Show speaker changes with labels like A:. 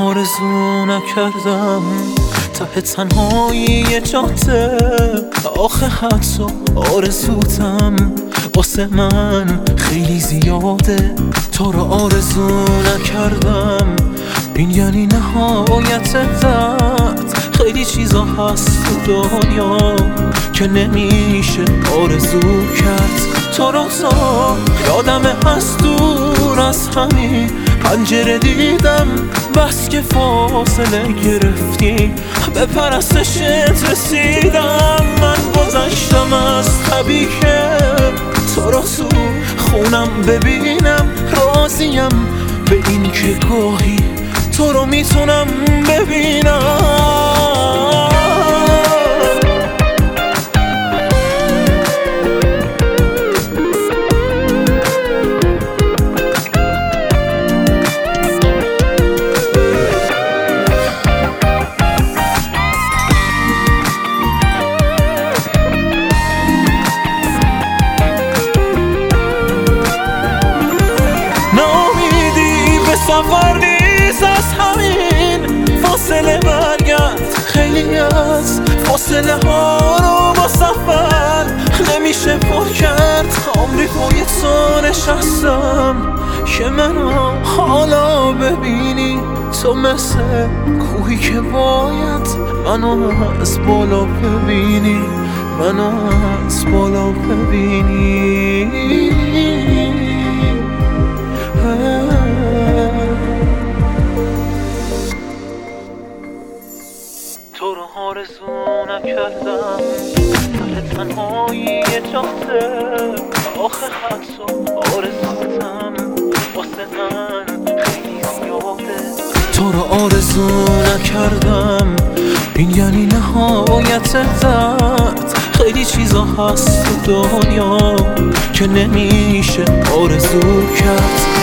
A: آرزو نکردم ته تنهایی جاده، آخه حتی آرزوتم واسه من خیلی زیاده. تو رو آرزو نکردم این یعنی نهایت درد. خیلی چیزا هست تو دنیا که نمیشه آرزو کرد. تو رو تا یادمه از دور از همین پنجره دیدم، بس که فاصله گرفتی به پرستشت رسیدم. من گذشتم از طبیعی که تو رو تو خونم ببینم، راضیم به این که گاهی تو رو میتونم ببینم. سفر نیست از همین فاصله برگرد، خیلی از فاصله ها رو با سفر نمیشه پر کرد. عمری پای تو نشستم که منو حالا ببینی، تو مثل کوهی که باید منو از بالا ببینی، منو از بالا ببینی. تو رو آرزو نکردم ته تنهایی جاده، آخه حتی آرزوتم واسه من خیلی زیاده. تو رو آرزو نکردم این یعنی نهایت درد. خیلی چیزا هست تو دنیا که نمیشه آرزو کرد.